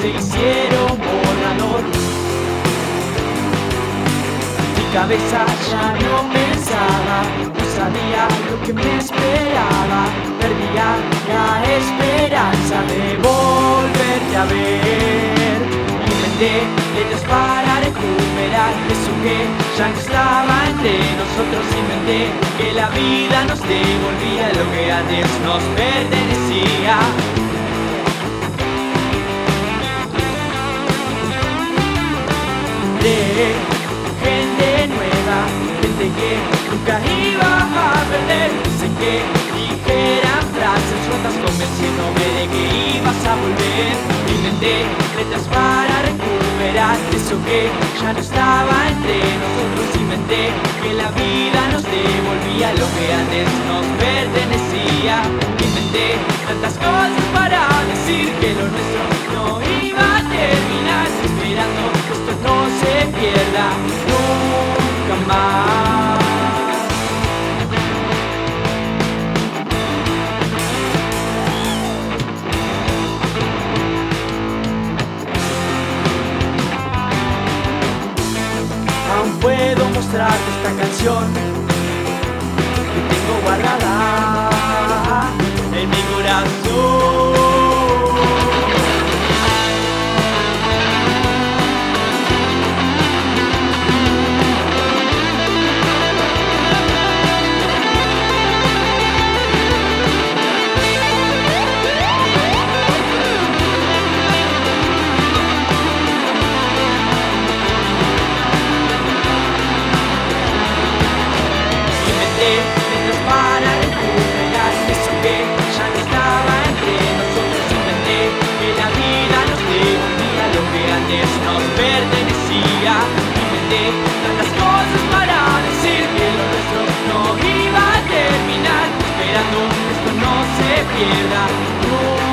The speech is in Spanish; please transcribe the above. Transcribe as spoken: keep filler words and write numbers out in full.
se hicieron borrador. Mi cabeza ya no pensaba, no sabía lo que me esperaba. Perdía la esperanza de volverte a ver. Inventé letras para recuperar eso que ya no estaba entre nosotros. Inventé que la vida nos devolvía lo que antes nos pertenecía. De gente nueva, gente que nunca iba a perder. Sé que dijeran frases rotas convenciéndome de que ibas a volver. Inventé letras para recuperar eso que ya no estaba entre nosotros. Inventé que la vida nos devolvía lo que antes nos pertenecía. Inventé tantas cosas para decir que lo nuestro no iba a terminar, esperando que esto no se pierda nunca más. Aún puedo mostrarte esta canción que tengo guardada en mi corazón. Letras para recuperar eso que ya no estaba entre nosotros. Inventé que la vida nos devolvía lo que antes nos pertenecía. Inventé tantas cosas para decir que lo nuestro no iba a terminar, esperando que esto no se pierda. No.